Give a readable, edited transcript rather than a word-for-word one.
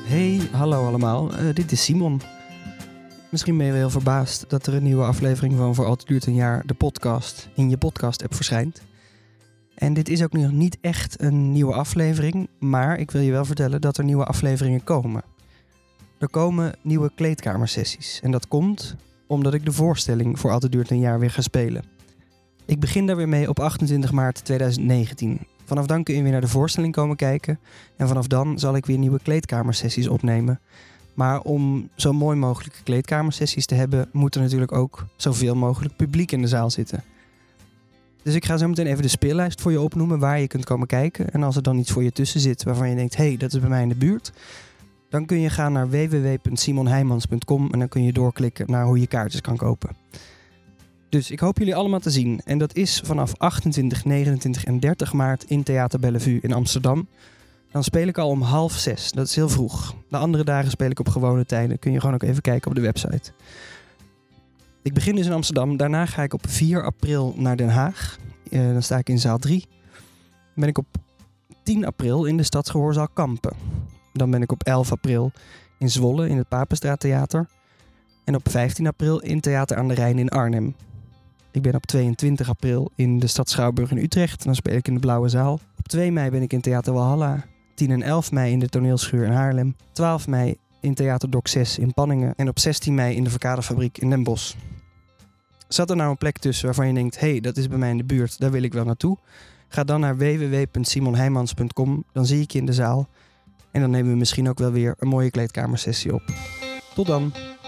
Hey, hallo allemaal. Dit is Simon. Misschien ben je wel heel verbaasd dat er een nieuwe aflevering van Voor Altijd Duurt een Jaar, de podcast, in je podcast-app verschijnt. En dit is ook nog niet echt een nieuwe aflevering, maar ik wil je wel vertellen dat er nieuwe afleveringen komen. Er komen nieuwe kleedkamersessies en dat komt omdat ik de voorstelling Voor Altijd Duurt een Jaar weer ga spelen. Ik begin daar weer mee op 28 maart 2019. Vanaf dan kun je weer naar de voorstelling komen kijken en vanaf dan zal ik weer nieuwe kleedkamersessies opnemen. Maar om zo mooi mogelijke kleedkamersessies te hebben, moet er natuurlijk ook zoveel mogelijk publiek in de zaal zitten. Dus ik ga zo meteen even de speellijst voor je opnoemen waar je kunt komen kijken. En als er dan iets voor je tussen zit waarvan je denkt, hey, dat is bij mij in de buurt, dan kun je gaan naar www.simonheijmans.com en dan kun je doorklikken naar hoe je kaartjes kan kopen. Dus ik hoop jullie allemaal te zien. En dat is vanaf 28, 29 en 30 maart in Theater Bellevue in Amsterdam. Dan speel ik al om 5:30. Dat is heel vroeg. De andere dagen speel ik op gewone tijden. Kun je gewoon ook even kijken op de website. Ik begin dus in Amsterdam. Daarna ga ik op 4 april naar Den Haag. Dan sta ik in zaal 3. Dan ben ik op 10 april in de Stadsgehoorzaal Kampen. Dan ben ik op 11 april in Zwolle in het Papenstraattheater. En op 15 april in Theater aan de Rijn in Arnhem. Ik ben op 22 april in de Stad Schouwburg in Utrecht. Dan speel ik in de Blauwe Zaal. Op 2 mei ben ik in Theater Walhalla. 10 en 11 mei in de Toneelschuur in Haarlem. 12 mei in Theater Doc 6 in Panningen. En op 16 mei in de Verkadefabriek in Den Bosch. Zat er nou een plek tussen waarvan je denkt, hey, dat is bij mij in de buurt, daar wil ik wel naartoe? Ga dan naar www.simonheijmans.com. Dan zie ik je in de zaal. En dan nemen we misschien ook wel weer een mooie kleedkamersessie op. Tot dan!